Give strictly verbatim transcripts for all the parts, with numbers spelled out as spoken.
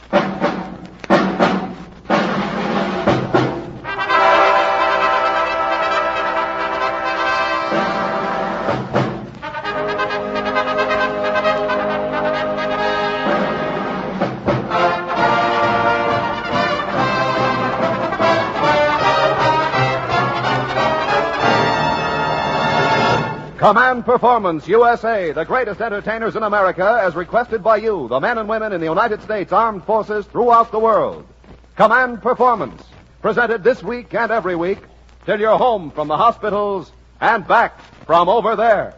Command Performance, U S A, the greatest entertainers in America, as requested by you, the men and women in the United States Armed Forces throughout the world. Command Performance, presented this week and every week, till you're home from the hospitals and back from over there.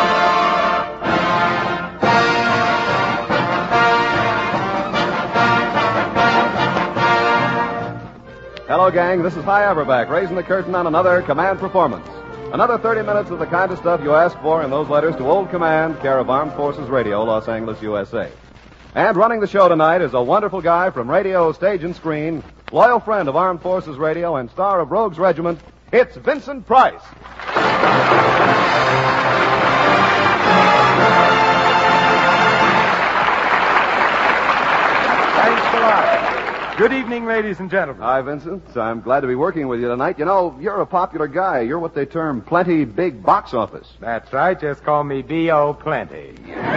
Hello, gang. This is Hi Averback, raising the curtain on another Command Performance. Another thirty minutes of the kind of stuff you ask for in those letters to Old Command, care of Armed Forces Radio, Los Angeles, U S A. And running the show tonight is a wonderful guy from radio, stage, and screen, loyal friend of Armed Forces Radio and star of Rogue's Regiment. It's Vincent Price. Thanks a lot. Good evening, ladies and gentlemen. Hi, Vincent. I'm glad to be working with you tonight. You know, you're a popular guy. You're what they term plenty big box office. That's right. Just call me B O Plenty.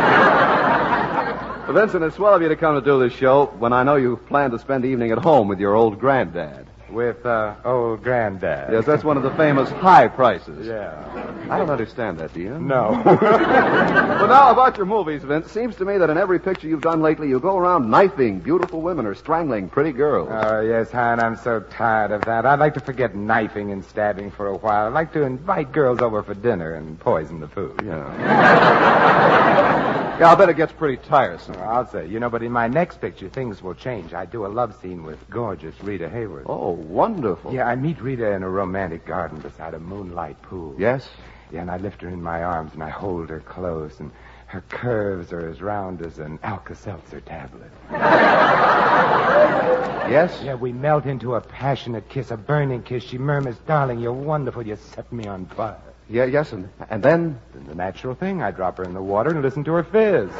Well, Vincent, it's swell of you to come to do this show when I know you plan to spend the evening at home with your old granddad. With, uh, old granddad. Yes, that's one of the famous high prices. Yeah. I don't understand that, do you? No. Well, now, about your movies, Vince, it seems to me that in every picture you've done lately, you go around knifing beautiful women or strangling pretty girls. Oh, yes, hon, I'm so tired of that. I'd like to forget knifing and stabbing for a while. I'd like to invite girls over for dinner and poison the food. Yeah. Yeah, I'll bet it gets pretty tiresome. Well, I'll say. You know, but in my next picture, things will change. I do a love scene with gorgeous Rita Hayworth. Oh, wonderful. Yeah, I meet Rita in a romantic garden beside a moonlight pool. Yes? Yeah, and I lift her in my arms and I hold her close, and her curves are as round as an Alka-Seltzer tablet. Yes? Yeah, we melt into a passionate kiss, a burning kiss. She murmurs, "Darling, you're wonderful. You set me on fire." Yeah, yes, and, and then? Then the natural thing, I drop her in the water and listen to her fizz.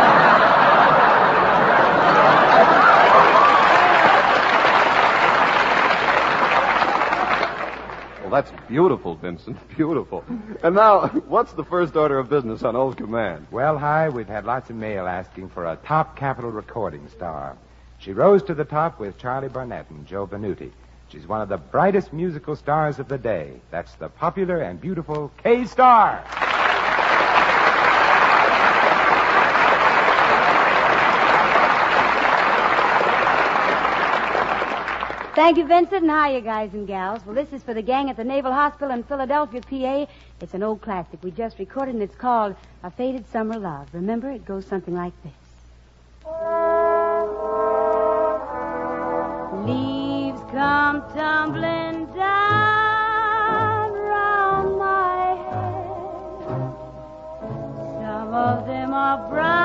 Well, that's beautiful, Vincent. Beautiful. And now, what's the first order of business on Old Command? Well, hi, we've had lots of mail asking for a top Capitol recording star. She rose to the top with Charlie Barnett and Joe Venuti. She's one of the brightest musical stars of the day. That's the popular and beautiful Kay Starr. Thank you, Vincent, and hi, you guys and gals. Well, this is for the gang at the Naval Hospital in Philadelphia, P A. It's an old classic we just recorded, and it's called A Faded Summer Love. Remember, it goes something like this. Leaves come tumbling down round my head. Some of them are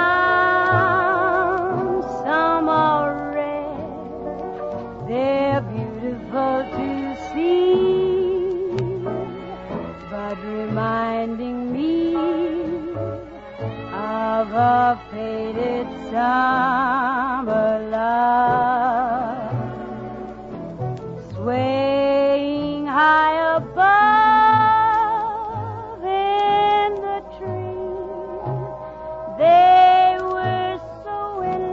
brown, some are red. They're beautiful to see, but reminding me of a faded summer love. Swaying high above in the trees, they were so in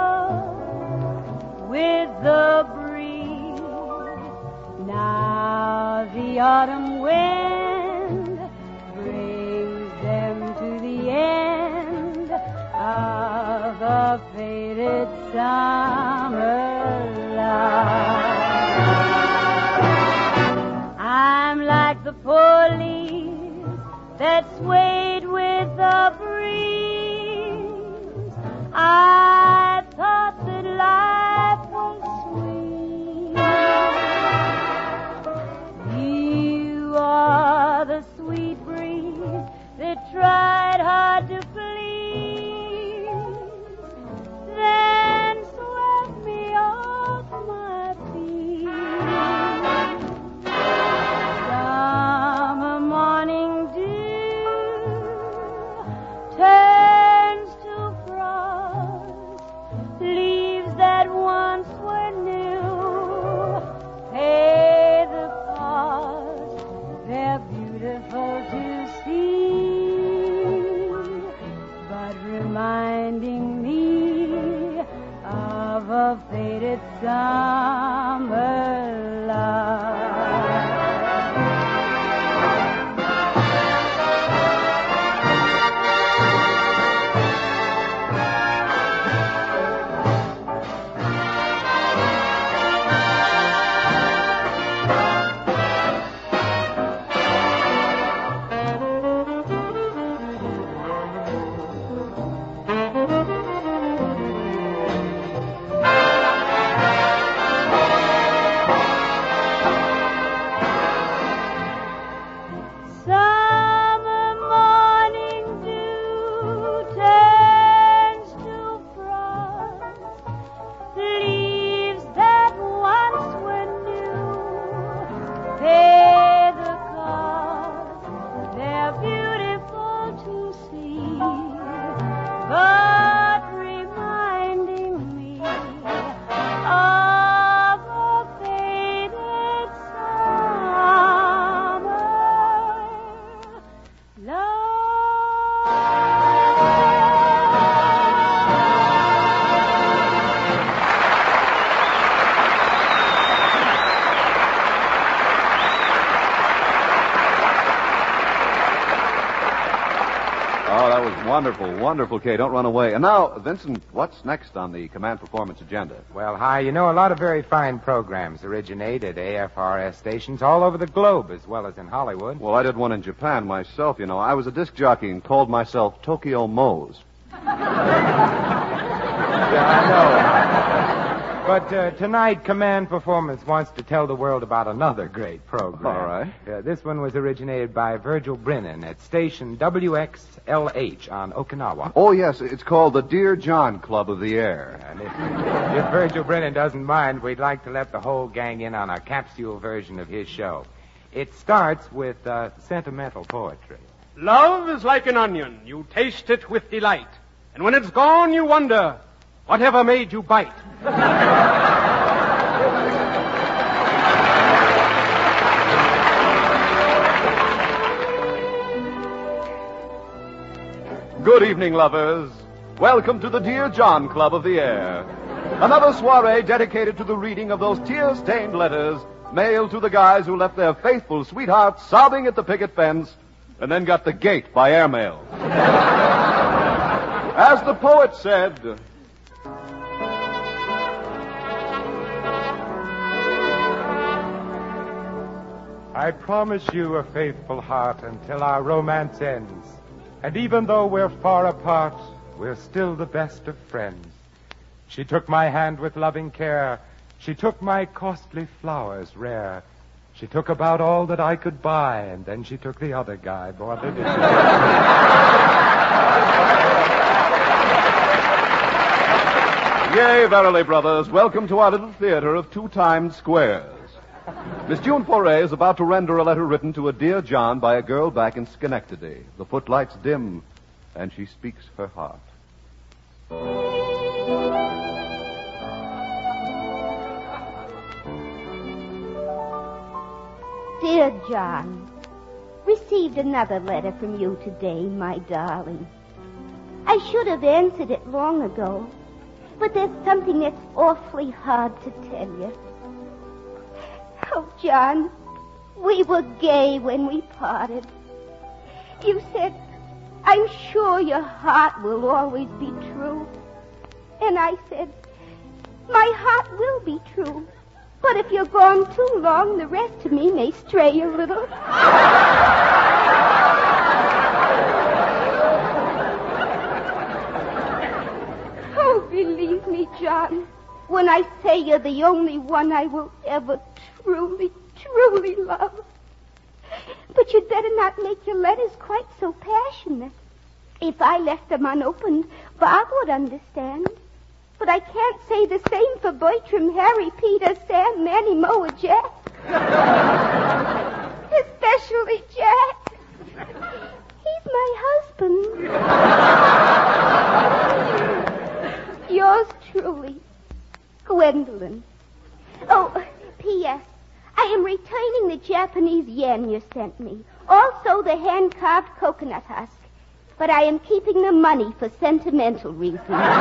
love with the breeze. Now the autumn wind brings them to the end of a faded summer love. I'm like the poor leaves that swayed with the breeze. I thought that life was sweet. You are the sweet breeze that tried hard to please, then swept me off my feet. Summer morning dew reminding me of a faded summer love. Wonderful, wonderful, Kay. Don't run away. And now, Vincent, what's next on the Command Performance agenda? Well, hi, you know, a lot of very fine programs originate at A F R S stations all over the globe, as well as in Hollywood. Well, I did one in Japan myself, you know. I was a disc jockey and called myself Tokyo Mose. Yeah, I know. But uh, tonight, Command Performance wants to tell the world about another great program. All right. Uh, this one was originated by Virgil Brennan at station W X L H on Okinawa. Oh, yes. It's called the Dear John Club of the Air. And if, if Virgil Brennan doesn't mind, we'd like to let the whole gang in on a capsule version of his show. It starts with uh, sentimental poetry. Love is like an onion. You taste it with delight. And when it's gone, you wonder, whatever made you bite? Good evening, lovers. Welcome to the Dear John Club of the Air. Another soiree dedicated to the reading of those tear-stained letters mailed to the guys who left their faithful sweethearts sobbing at the picket fence and then got the gate by airmail. As the poet said, I promise you a faithful heart until our romance ends. And even though we're far apart, we're still the best of friends. She took my hand with loving care. She took my costly flowers rare. She took about all that I could buy, and then she took the other guy, bought it. Yea, verily, brothers, welcome to our little theater of two times squares. Miss June Foray is about to render a letter written to a dear John by a girl back in Schenectady. The footlights dim, and she speaks her heart. Dear John, received another letter from you today, my darling. I should have answered it long ago, but there's something that's awfully hard to tell you. Oh, John, we were gay when we parted. You said, I'm sure your heart will always be true. And I said, my heart will be true. But if you're gone too long, the rest of me may stray a little. Oh, believe me, John, when I say you're the only one I will ever truly, truly love. But you'd better not make your letters quite so passionate. If I left them unopened, Bob would understand. But I can't say the same for Bertram, Harry, Peter, Sam, Manny, Mo, or Jack. Especially Jack. He's my husband. Yours truly, Gwendolyn. Oh, P S I am returning the Japanese yen you sent me. Also the hand-carved coconut husk. but I am keeping the money for sentimental reasons.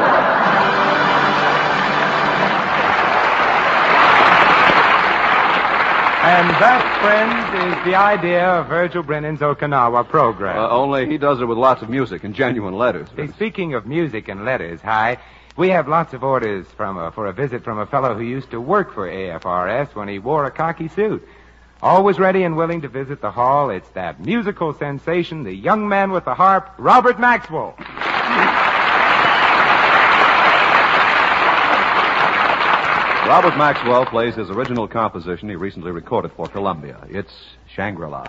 And that, friends, is the idea of Virgil Brennan's Okinawa program. Uh, only he does it with lots of music and genuine letters. Hey, speaking of music and letters, Hi, we have lots of orders from a, for a visit from a fellow who used to work for A F R S when he wore a khaki suit. Always ready and willing to visit the hall, it's that musical sensation, the young man with the harp, Robert Maxwell. Robert Maxwell plays his original composition he recently recorded for Columbia. It's Shangri-La.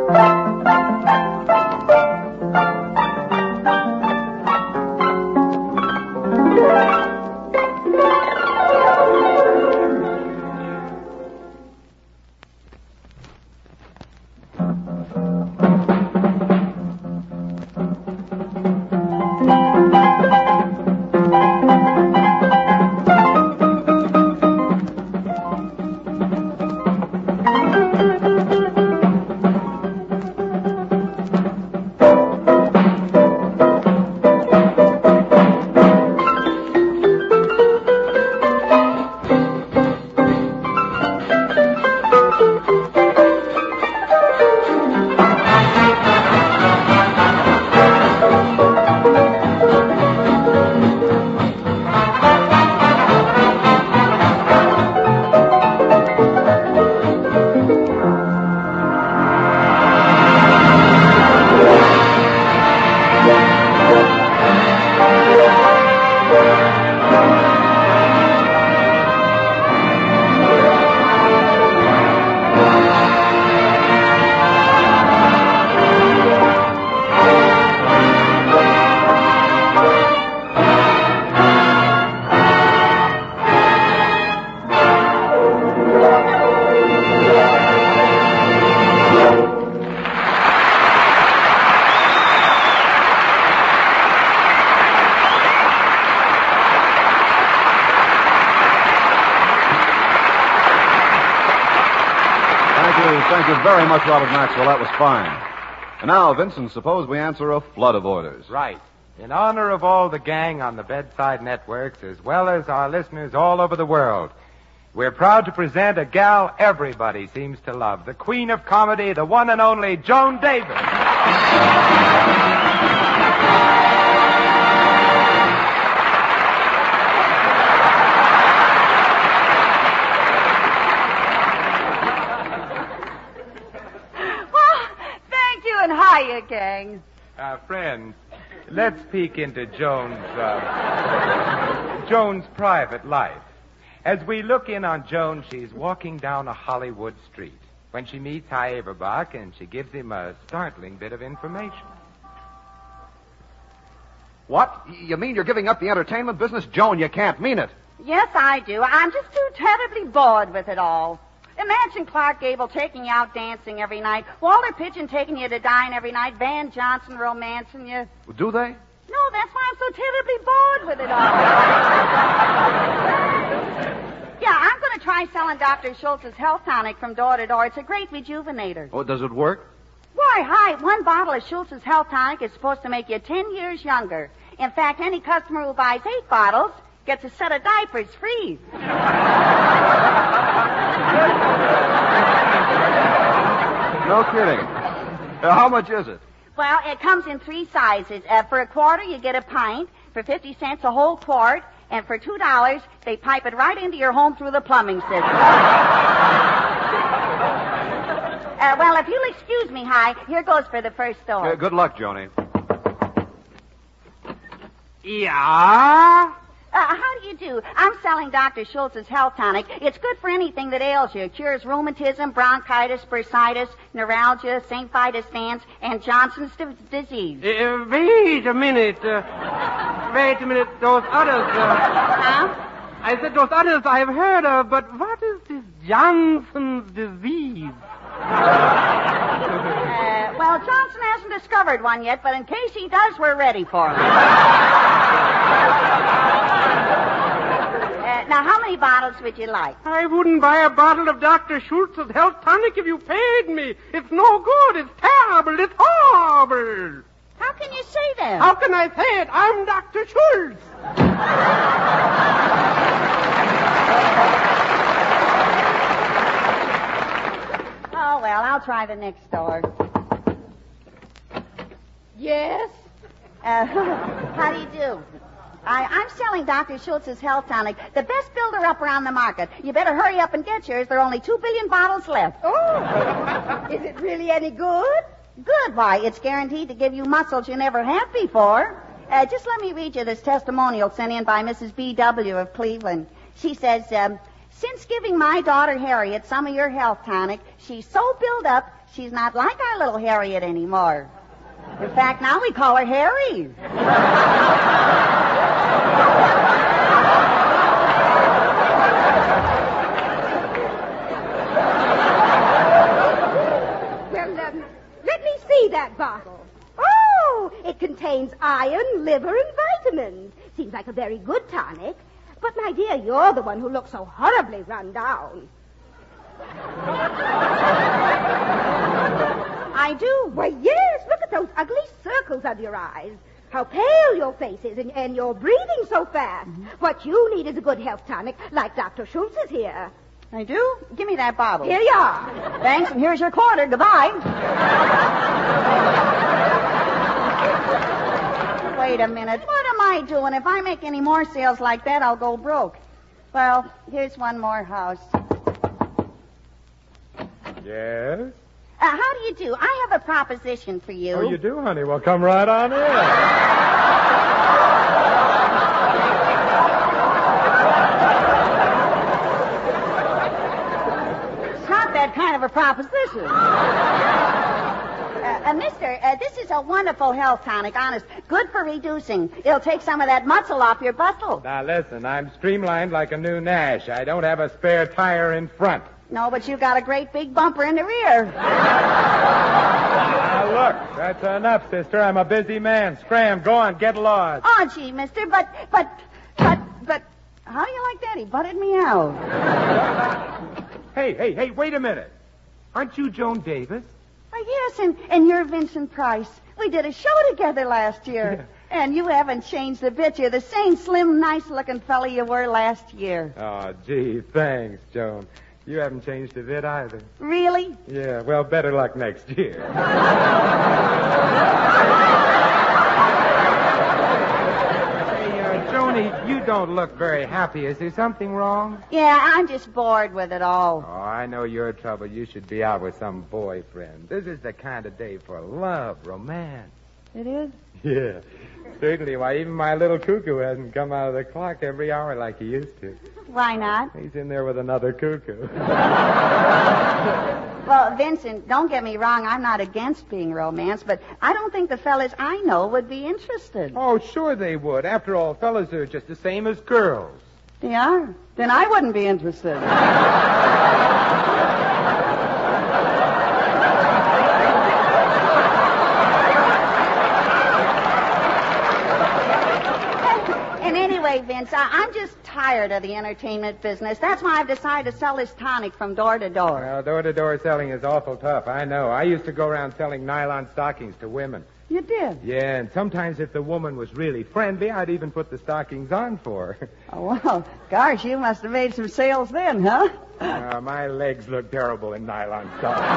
Thank you very much, Robert Maxwell. That was fine. And now, Vincent, suppose we answer a flood of orders. Right. In honor of all the gang on the Bedside Networks, as well as our listeners all over the world, we're proud to present a gal everybody seems to love, the queen of comedy, the one and only Joan Davis. Hiya, gang. Uh, friends, let's peek into Joan's, uh, Joan's private life. As we look in on Joan, she's walking down a Hollywood street when she meets Hy Averbuch, and she gives him a startling bit of information. What? You mean you're giving up the entertainment business? Joan, you can't mean it. Yes, I do. I'm just too terribly bored with it all. Imagine Clark Gable taking you out dancing every night, Walter Pigeon taking you to dine every night, Van Johnson romancing you. Do they? No, that's why I'm so terribly bored with it all. Yeah, I'm going to try selling Doctor Schultz's health tonic from door to door. It's a great rejuvenator. Oh, does it work? Why, hi, one bottle of Schultz's health tonic is supposed to make you ten years younger. In fact, any customer who buys eight bottles gets a set of diapers free. No kidding. Uh, how much is it? Well, it comes in three sizes. Uh, for a quarter, you get a pint. For fifty cents, a whole quart. And for two dollars, they pipe it right into your home through the plumbing system. uh, well, if you'll excuse me, Hi, here goes for the first store. Uh, good luck, Joni. Yeah? Uh, how do you do? I'm selling Doctor Schultz's health tonic. It's good for anything that ails you. It cures rheumatism, bronchitis, bursitis, neuralgia, Saint Vitus dance, and Johnson's d- disease. Uh, wait a minute. Uh, wait a minute. Those others. Uh, Huh? I said those others I have heard of, but what is this Johnson's disease? Uh, well, Johnson hasn't discovered one yet, but in case he does, we're ready for him. Uh, now, how many bottles would you like? I wouldn't buy a bottle of Doctor Schultz's health tonic if you paid me. It's no good. It's terrible. It's horrible. How can you say that? How can I say it? I'm Doctor Schultz. Oh, well, I'll try the next door. Yes? Uh, how do you do? I, I'm selling Doctor Schultz's health tonic, the best builder-upper on the market. You better hurry up and get yours. There are only two billion bottles left. Oh, is it really any good? Good. Why, it's guaranteed to give you muscles you never had before. Uh, just let me read you this testimonial sent in by Missus B W of Cleveland. She says, um, Since giving my daughter Harriet some of your health tonic, she's so built up, she's not like our little Harriet anymore. In fact, now we call her Harry. Well, um, let me see that bottle. Oh, it contains iron, liver, and vitamins. Seems like a very good tonic. But, my dear, you're the one who looks so horribly run down. I do. Why, yes, look at those ugly circles under your eyes. How pale your face is, and, and you're breathing so fast. Mm-hmm. What you need is a good health tonic, like Doctor Schultz is here. I do? Give me that bottle. Here you are. Thanks, and here's your quarter. Goodbye. Wait a minute. What am I doing? If I make any more sales like that, I'll go broke. Well, here's one more house. Yes? Uh, how do you do? I have a proposition for you. Oh, you do, honey? Well, come right on in. It's not that kind of a proposition. Uh, uh, mister, uh, this is a wonderful health tonic, honest. Good for reducing. It'll take some of that muscle off your bustle. Now, listen, I'm streamlined like a new Nash. I don't have a spare tire in front. No, but you got a great big bumper in the rear. Now, look, that's enough, sister. I'm a busy man. Scram, go on, get lost. Oh, gee, mister, but, but, but, but, how do you like that? He butted me out. Hey, hey, hey, wait a minute. Aren't you Joan Davis? Uh, yes, and, and you're Vincent Price. We did a show together last year. Yeah. And you haven't changed a bit. You're the same slim, nice-looking fella you were last year. Oh, gee, thanks, Joan. You haven't changed a bit either. Really? Yeah, well, better luck next year. Hey, uh, Joni, you don't look very happy. Is there something wrong? Yeah, I'm just bored with it all. Oh, I know your trouble. You should be out with some boyfriend. This is the kind of day for love, romance. It is? Yeah, certainly. Why, even my little cuckoo hasn't come out of the clock every hour like he used to. Why not? He's in there with another cuckoo. Well, Vincent, don't get me wrong. I'm not against being romance, but I don't think the fellas I know would be interested. Oh, sure they would. After all, fellas are just the same as girls. They are? Then I wouldn't be interested. Anyway, Vince, I, I'm just tired of the entertainment business. That's why I've decided to sell this tonic from door to door. Well, door-to-door selling is awful tough. I know. I used to go around selling nylon stockings to women. You did? Yeah, and sometimes if the woman was really friendly, I'd even put the stockings on for her. Oh, well, gosh, you must have made some sales then, huh? Uh, my legs look terrible in nylon stockings.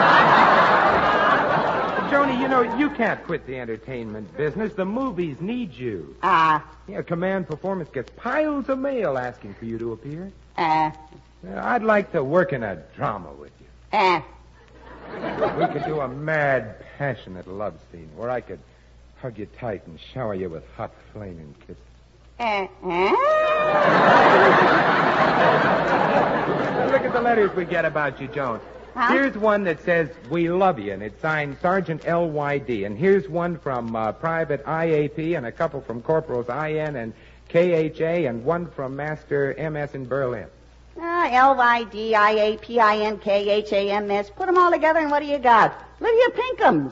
Joni, you know, you can't quit the entertainment business. The movies need you. Ah. Yeah, Command Performance gets piles of mail asking for you to appear. Ah. Uh, I'd like to work in a drama with you. Ah. We could do a mad, passionate love scene where I could hug you tight and shower you with hot, flaming kisses. Ah. Ah. Look at the letters we get about you, Joan. Huh? Here's one that says, "We love you," and it's signed Sergeant L Y D. And here's one from uh, Private I A P, and a couple from Corporals I N and K H A, and one from Master M S in Berlin. Ah, L Y D, I A P I N K H A M S. Put them all together, and what do you got? Lydia Pinkham's.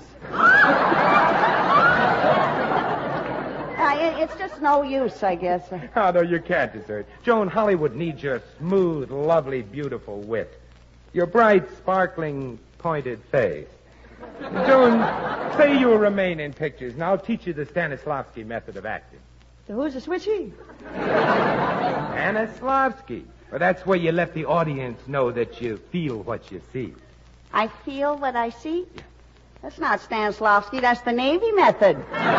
uh, it, it's just no use, I guess. Oh, no, you can't desert. Joan, Hollywood needs your smooth, lovely, beautiful wit. Your bright, sparkling, pointed face. Joan, say you'll remain in pictures, and I'll teach you the Stanislavski method of acting. So who's the switchy? Stanislavski. Well, that's where you let the audience know that you feel what you see. I feel what I see? That's not Stanislavski. That's the Navy method.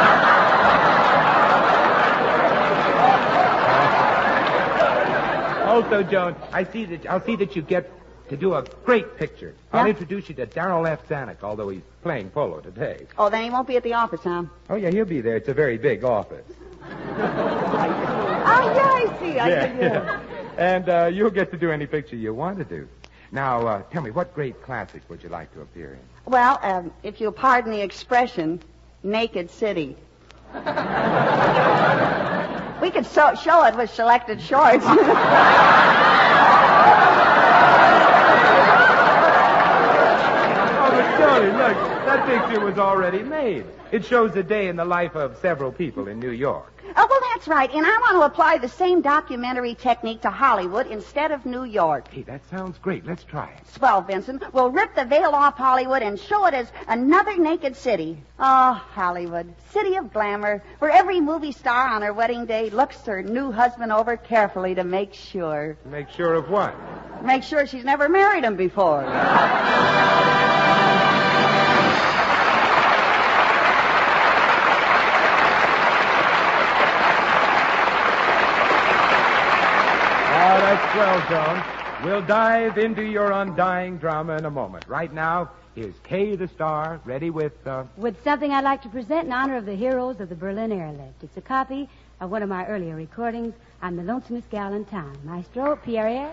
Also, Joan, I see that I'll see that you get to do a great picture. I'll Yeah? introduce you to Darrell F. Zanuck, although he's playing polo today. Oh, then he won't be at the office, huh? Oh, yeah, he'll be there. It's a very big office. Oh, yeah, I see. I Yeah, see. Yeah. And uh, you'll get to do any picture you want to do. Now, uh, tell me, what great classic would you like to appear in? Well, um, if you'll pardon the expression, Naked City. We could so- show it with selected shorts. Oh, but Tony, look, that picture was already made. It shows a day in the life of several people in New York. Oh, well, that's right. And I want to apply the same documentary technique to Hollywood instead of New York. Hey, that sounds great. Let's try it. Swell, Vincent. We'll rip the veil off Hollywood and show it as another naked city. Oh, Hollywood, city of glamour, where every movie star on her wedding day looks her new husband over carefully to make sure. Make sure of what? Make sure she's never married him before. Oh, that's well, Joan. We'll dive into your undying drama in a moment. Right now, here's Kay the Star, ready with... Uh... With something I'd like to present in honor of the heroes of the Berlin Airlift. It's a copy of one of my earlier recordings. I'm the lonesomest gal in town. Maestro, Pierre.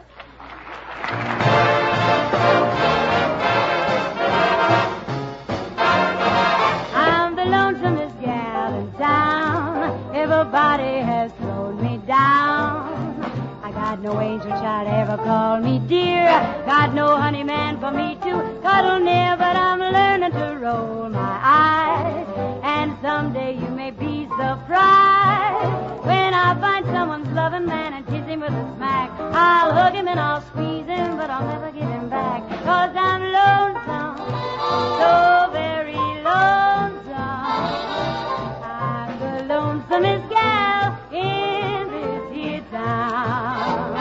I'm the lonesomest gal in town. Everybody has thrown me down. Got no angel child ever called me dear. Got no honey man for me to cuddle near, but I'm learning to roll my eyes. And someday you may be surprised when I find someone's loving man and kiss him with a smack. I'll hug him and I'll squeeze him, but I'll never give him back. Cause I'm lonesome, so very lonesome. I'm the lonesomest gal in this here town.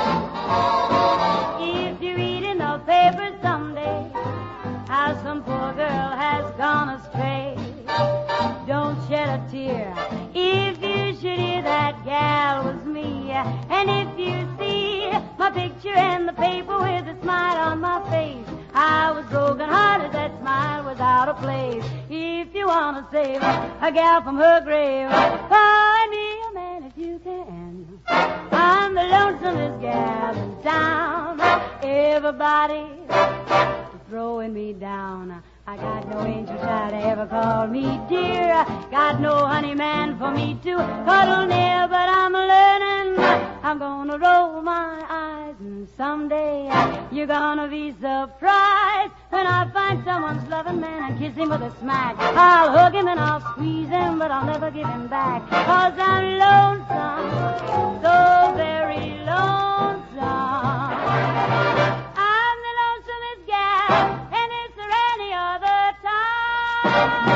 If you read in the paper someday how some poor girl has gone astray, don't shed a tear if you should hear that gal was me. And if you see my picture in the paper with a smile on my face, I was broken hearted, that smile was out of place. If you want to save a gal from her grave, find me a man if you can. I'm the lonesomest gal in town. Everybody throwing me down. I got no angel child ever called me dear. Got no honey man for me to cuddle near, but I'm learning. I'm gonna roll my eyes, and someday you're gonna be surprised when I find someone's loving man and kiss him with a smack. I'll hug him and I'll squeeze him, but I'll never give him back. Cause I'm lonesome, so very lonesome. I'm the lonesomest gal, and is there any other time?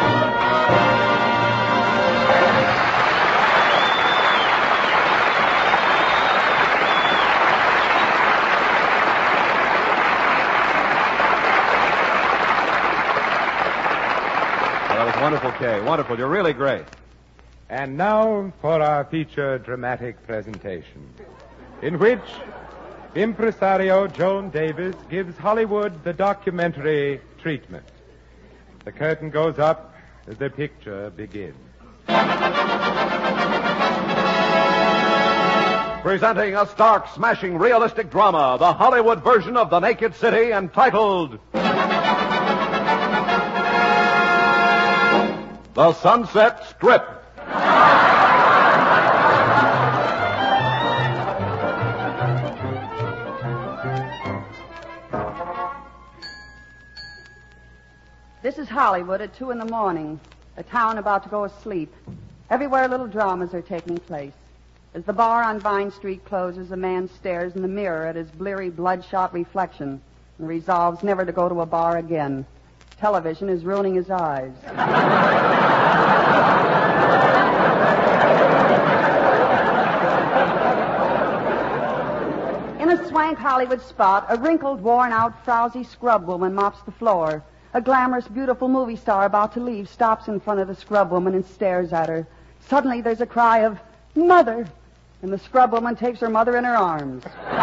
Wonderful, Kay. Wonderful. You're really great. And now for our feature dramatic presentation, in which impresario Joan Davis gives Hollywood the documentary treatment. The curtain goes up as the picture begins. Presenting a stark, smashing, realistic drama, the Hollywood version of The Naked City, entitled The Sunset Strip. This is Hollywood at two in the morning, a town about to go asleep. Everywhere little dramas are taking place. As the bar on Vine Street closes, a man stares in the mirror at his bleary, bloodshot reflection and resolves never to go to a bar again. Television is ruining his eyes. In a swank Hollywood spot, a wrinkled, worn-out, frowsy scrub woman mops the floor. A glamorous, beautiful movie star about to leave stops in front of the scrub woman and stares at her. Suddenly there's a cry of, "Mother!" And the scrub woman takes her mother in her arms.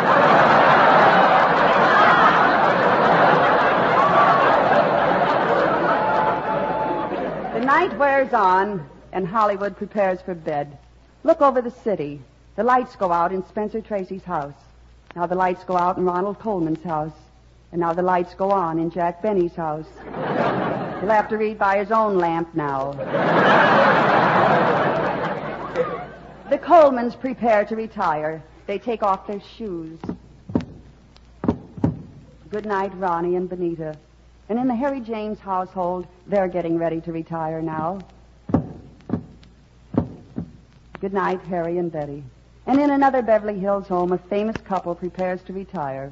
The night wears on, and Hollywood prepares for bed. Look over the city. The lights go out in Spencer Tracy's house. Now the lights go out in Ronald Coleman's house. And now the lights go on in Jack Benny's house. He'll have to read by his own lamp now. The Colemans prepare to retire. They take off their shoes. Good night, Ronnie and Benita. And in the Harry James household, they're getting ready to retire now. Good night, Harry and Betty. And in another Beverly Hills home, a famous couple prepares to retire.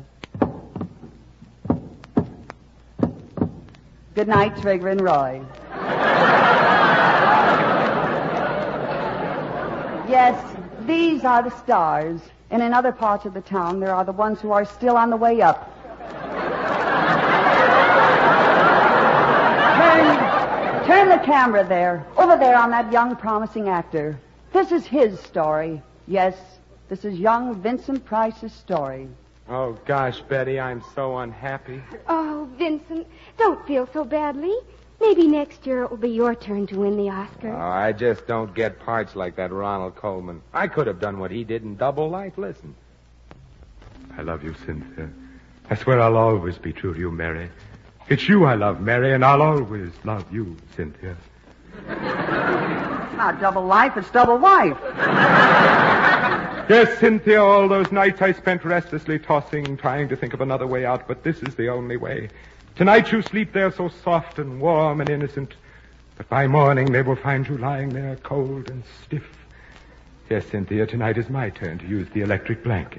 Good night, Trigger and Roy. Yes, these are the stars. And in other parts of the town, there are the ones who are still on the way up. Turn, turn the camera there. Over there on that young, promising actor. This is his story. Yes, this is young Vincent Price's story. Oh, gosh, Betty, I'm so unhappy. Oh, Vincent, don't feel so badly. Maybe next year it will be your turn to win the Oscar. Oh, I just don't get parts like that Ronald Coleman. I could have done what he did in Double Life. Listen. I love you, Cynthia. I swear I'll always be true to you, Mary. It's you I love, Mary, and I'll always love you, Cynthia. It's not Double Life, it's Double Wife. Yes, Cynthia, all those nights I spent restlessly tossing, trying to think of another way out, but this is the only way. Tonight you sleep there so soft and warm and innocent, but by morning they will find you lying there cold and stiff. Yes, Cynthia, tonight is my turn to use the electric blanket.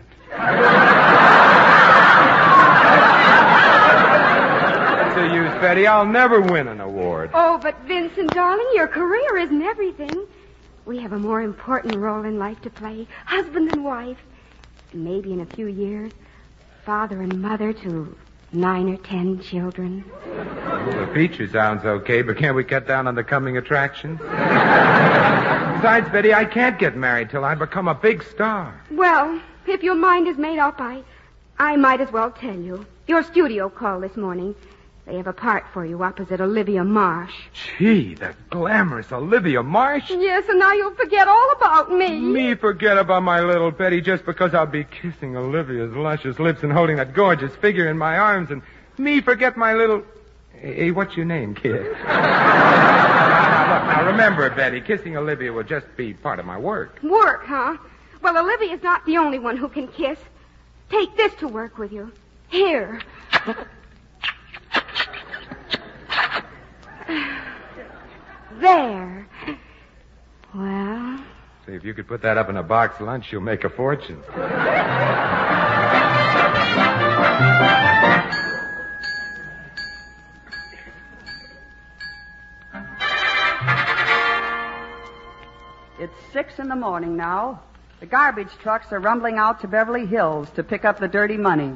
What's the use, Betty? I'll never win an award. Oh, but Vincent, darling, your career isn't everything. We have a more important role in life to play, husband and wife. And maybe in a few years, father and mother to nine or ten children. Well, the feature sounds okay, but can't we cut down on the coming attractions? Besides, Betty, I can't get married till I become a big star. Well, if your mind is made up, I, I might as well tell you. Your studio called this morning. They have a part for you opposite Olivia Marsh. Gee, the glamorous Olivia Marsh? Yes, and now you'll forget all about me. Me forget about my little Betty just because I'll be kissing Olivia's luscious lips and holding that gorgeous figure in my arms, and me forget my little... Hey, what's your name, kid? Now, look, now remember, Betty, kissing Olivia will just be part of my work. Work, huh? Well, Olivia's not the only one who can kiss. Take this to work with you. Here. There. Well... See, if you could put that up in a box lunch, you'll make a fortune. It's six in the morning now. The garbage trucks are rumbling out to Beverly Hills to pick up the dirty money.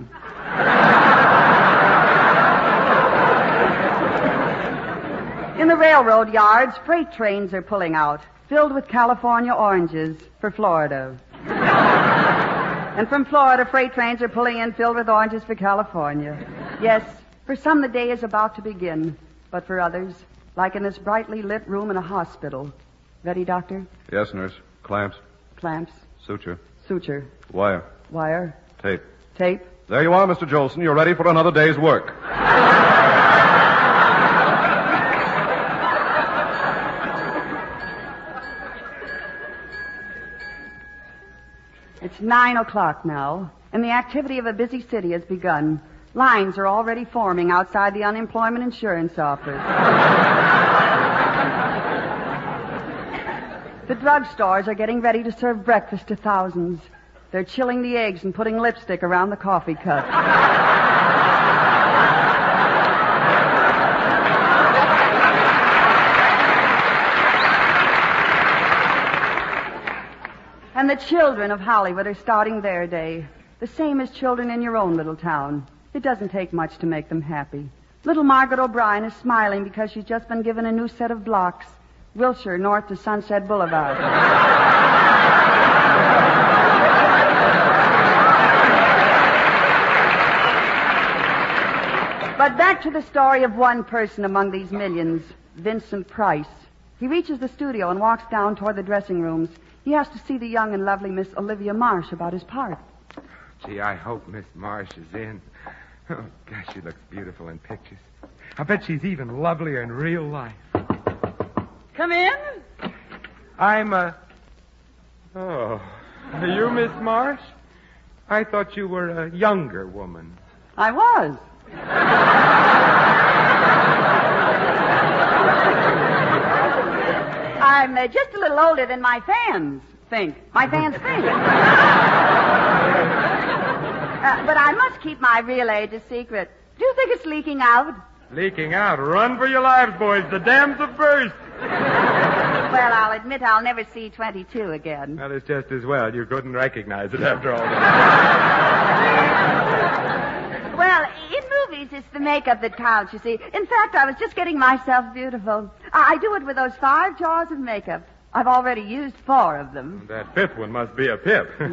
In the railroad yards, freight trains are pulling out, filled with California oranges for Florida. And from Florida, freight trains are pulling in filled with oranges for California. Yes, for some the day is about to begin, but for others, like in this brightly lit room in a hospital. Ready, doctor? Yes, nurse. Clamps. Clamps. Suture. Suture. Wire. Wire. Tape. Tape. There you are, Mister Jolson. You're ready for another day's work. It's nine o'clock now, and the activity of a busy city has begun. Lines are already forming outside the unemployment insurance office. The drugstores are getting ready to serve breakfast to thousands. They're chilling the eggs and putting lipstick around the coffee cup. And the children of Hollywood are starting their day, the same as children in your own little town. It doesn't take much to make them happy. Little Margaret O'Brien is smiling because she's just been given a new set of blocks, Wilshire north to Sunset Boulevard. But back to the story of one person among these millions, Vincent Price. He reaches the studio and walks down toward the dressing rooms. He has to see the young and lovely Miss Olivia Marsh about his part. Gee, I hope Miss Marsh is in. Oh, gosh, she looks beautiful in pictures. I bet she's even lovelier in real life. Come in. I'm, uh... Oh, are you Miss Marsh? I thought you were a younger woman. I was. I'm uh, just a little older than my fans think. My fans think. uh, but I must keep my real age a secret. Do you think it's leaking out? Leaking out? Run for your lives, boys. The dams have burst. Well, I'll admit I'll never see twenty-two again. That is just as well. You couldn't recognize it after all. Well, in movies, it's the makeup that counts, you see. In fact, I was just getting myself beautiful. I do it with those five jars of makeup. I've already used four of them. That fifth one must be a pip. Well,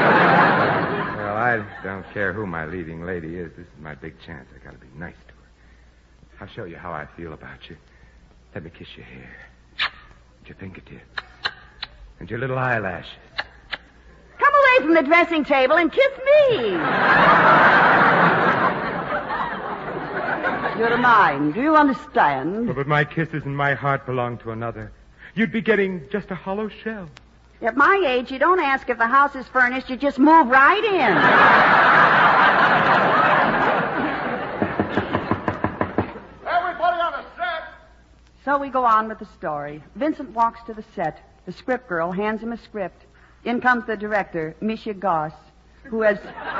I don't care who my leading lady is. This is my big chance. I gotta be nice to her. I'll show you how I feel about you. Let me kiss your hair. And your fingertips. And your little eyelashes. Come away from the dressing table and kiss me. You're mine. Do you understand? Oh, but my kisses and my heart belong to another. You'd be getting just a hollow shell. At my age, you don't ask if the house is furnished. You just move right in. Everybody on the set. So we go on with the story. Vincent walks to the set. The script girl hands him a script. In comes the director, Misha Goss, who has...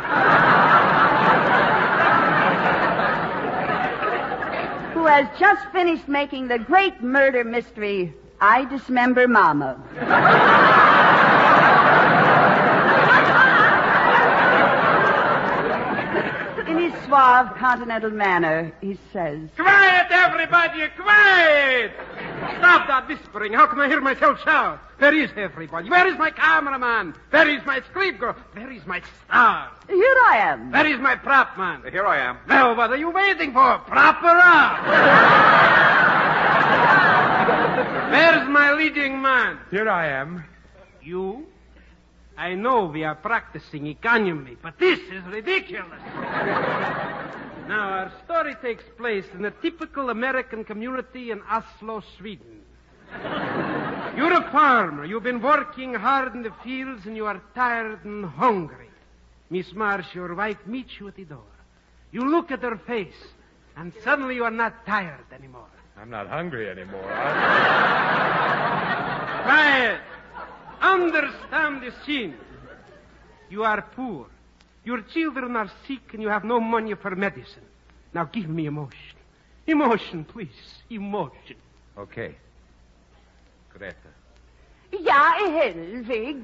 who has just finished making the great murder mystery, I Dismember Mama. In his suave, continental manner, he says... Quiet, everybody, quiet! Stop that whispering. How can I hear myself shout? Where is everybody? Where is my cameraman? Where is my script girl? Where is my star? Here I am. Where is my prop man? Here I am. Well, what are you waiting for? Prop her up! Where's my leading man? Here I am. You? I know we are practicing economy, but this is ridiculous. Now, our story takes place in a typical American community in Oslo, Sweden. You're a farmer. You've been working hard in the fields, and you are tired and hungry. Miss Marsh, your wife, meets you at the door. You look at her face, and suddenly you are not tired anymore. I'm not hungry anymore. Quiet. Understand the scene. You are poor. Your children are sick and you have no money for medicine. Now give me emotion. Emotion, please. Emotion. Okay. Greta. Ja, Helvig.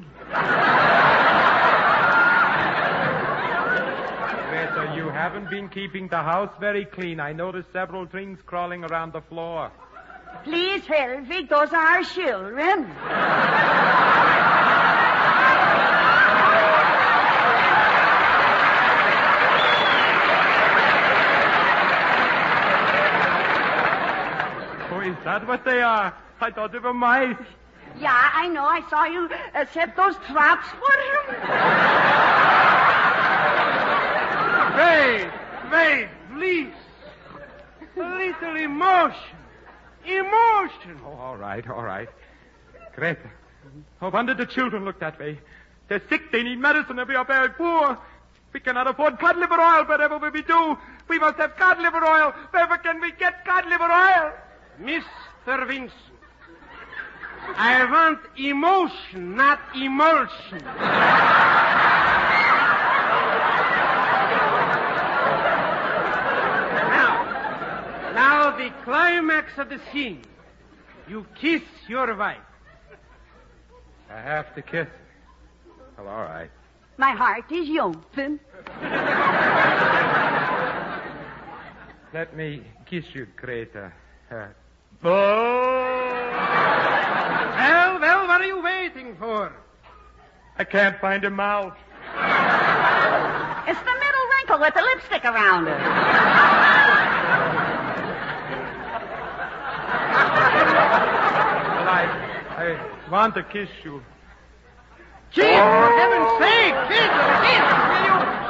Greta, you haven't been keeping the house very clean. I noticed several things crawling around the floor. Please, Helvig, those are our children. Oh, is that what they are? I thought they were mice. Yeah, I know. I saw you uh, set those traps for him. Wait, wait, please. A little emotion. Emotion. Oh, all right, all right. Greta, no wonder the children look that way. They're sick, they need medicine, and we are very poor. We cannot afford cod liver oil, whatever we do. We must have cod liver oil. Wherever can we get cod liver oil? Mister Vincent, I want emotion, not emulsion. Now, now the climax of the scene. You kiss your wife. I have to kiss her. Well, all right. My heart is open. Let me kiss you, Greta. Uh, Oh! Well, well, what are you waiting for? I can't find a mouth. It's the middle wrinkle with the lipstick around it. Well, I, I want to kiss you. Kiss, for heaven's sake! Kiss, kiss, will you?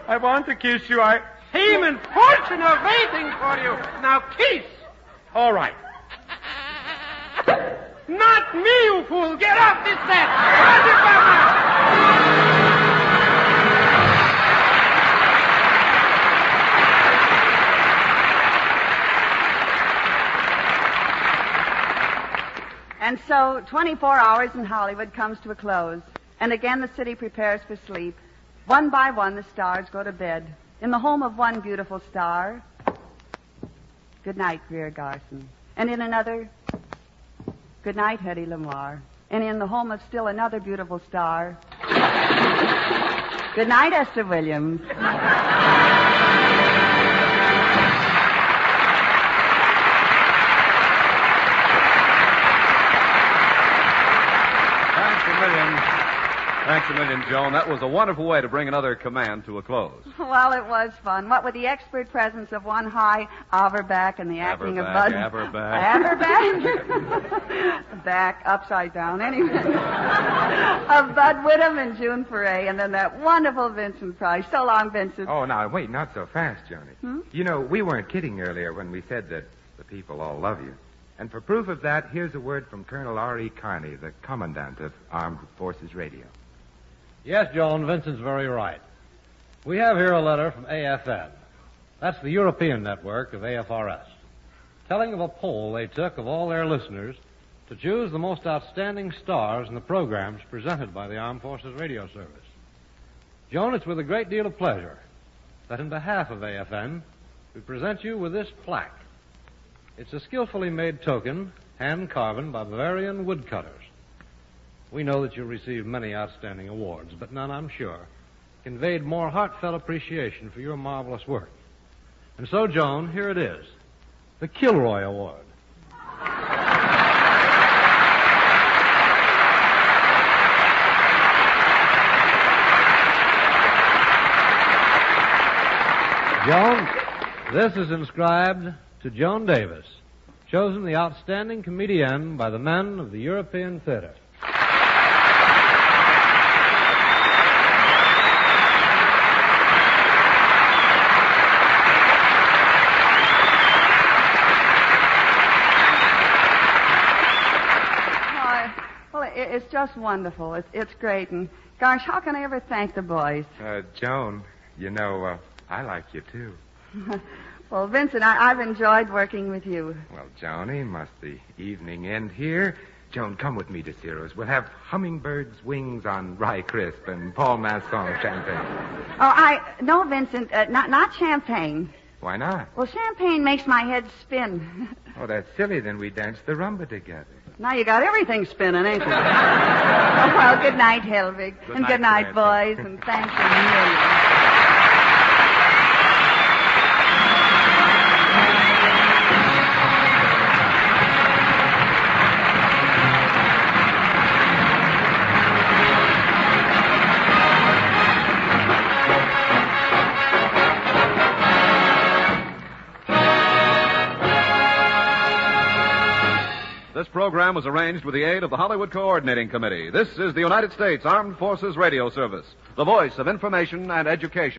I want to kiss you. I... Fame and fortune are waiting for you. Now kiss. All right. Not me, you fool. Get off this set. How's it, Mama? And so, twenty-four hours in Hollywood comes to a close. And again, the city prepares for sleep. One by one, the stars go to bed. In the home of one beautiful star, good night, Greer Garson. And in another, good night, Hedy Lamarr. And in the home of still another beautiful star, good night, Esther Williams. Thanks a million, Joan. That was a wonderful way to bring another command to a close. Well, it was fun. What with the expert presence of one high Auerbach and the acting Averback, of Bud... Averback. Averback? Back, upside down, anyway. Of Bud Whittam and June Foray, and then that wonderful Vincent Price. So long, Vincent. Oh, now, wait, not so fast, Johnny. Hmm? You know, we weren't kidding earlier when we said that the people all love you. And for proof of that, here's a word from Colonel R E. Carney, the Commandant of Armed Forces Radio. Yes, Joan, Vincent's very right. We have here a letter from A F N. That's the European network of A F R S, telling of a poll they took of all their listeners to choose the most outstanding stars in the programs presented by the Armed Forces Radio Service. Joan, it's with a great deal of pleasure that in behalf of A F N, we present you with this plaque. It's a skillfully made token, hand-carven by Bavarian woodcutters. We know that you've received many outstanding awards, but none, I'm sure, conveyed more heartfelt appreciation for your marvelous work. And so, Joan, here it is, the Kilroy Award. Joan, this is inscribed to Joan Davis, chosen the outstanding comedienne by the men of the European Theater. It's just wonderful. It's, it's great. And, gosh, how can I ever thank the boys? Uh, Joan, you know, uh, I like you, too. Well, Vincent, I, I've enjoyed working with you. Well, Johnny, must the evening end here? Joan, come with me to Ciro's. We'll have hummingbird's wings on rye crisp and Paul Masson champagne. Oh, I... No, Vincent, uh, not, not champagne. Why not? Well, champagne makes my head spin. Oh, that's silly. Then we dance the rumba together. Now you got everything spinning, ain't you? Oh, well, good night, Helvig. Good and night, good night, Samantha. boys. And thank you a million. This program was arranged with the aid of the Hollywood Coordinating Committee. This is the United States Armed Forces Radio Service, the voice of information and education.